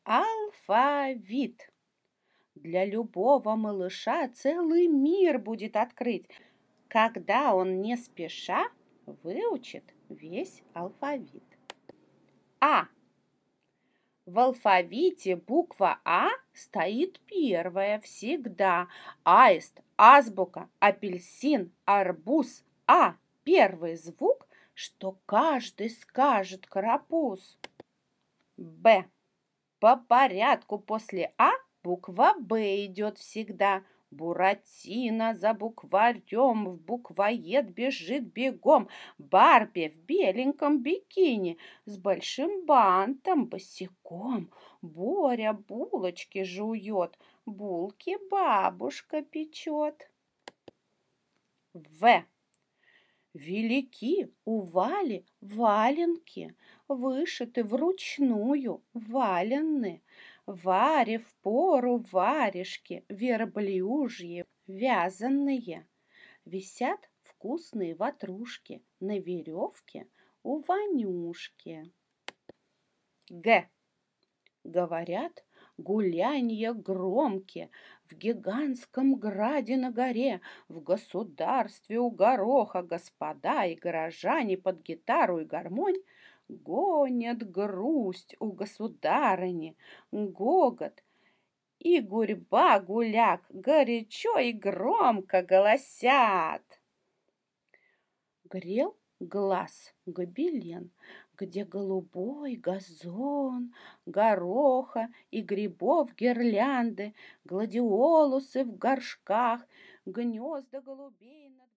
Алфавит. Для любого малыша целый мир будет открыть, когда он не спеша выучит весь алфавит. А. В алфавите буква А стоит первая всегда. Аист, азбука, апельсин, арбуз. А. Первый звук, что каждый скажет карапуз. Б. По порядку после А буква Б идет всегда. Буратино за букварем в буквоед бежит бегом. Барби в беленьком бикини с большим бантом босиком. Боря булочки жует, булки бабушка печет. В. Велики у Вали валенки, вышиты вручную валенны. Варе в пору варежки верблюжьи вязаные. Висят вкусные ватрушки на веревке у Ванюшки. Г. Говорят, гулянья громкие в гигантском граде на горе, в государстве у гороха господа и горожане под гитару и гармонь гонят грусть у государыни, гогот и гурьба гуляк горячо и громко голосят. Грел глаз гобелен, где голубой газон, гороха и грибов гирлянды, гладиолусы в горшках, гнезда голубей над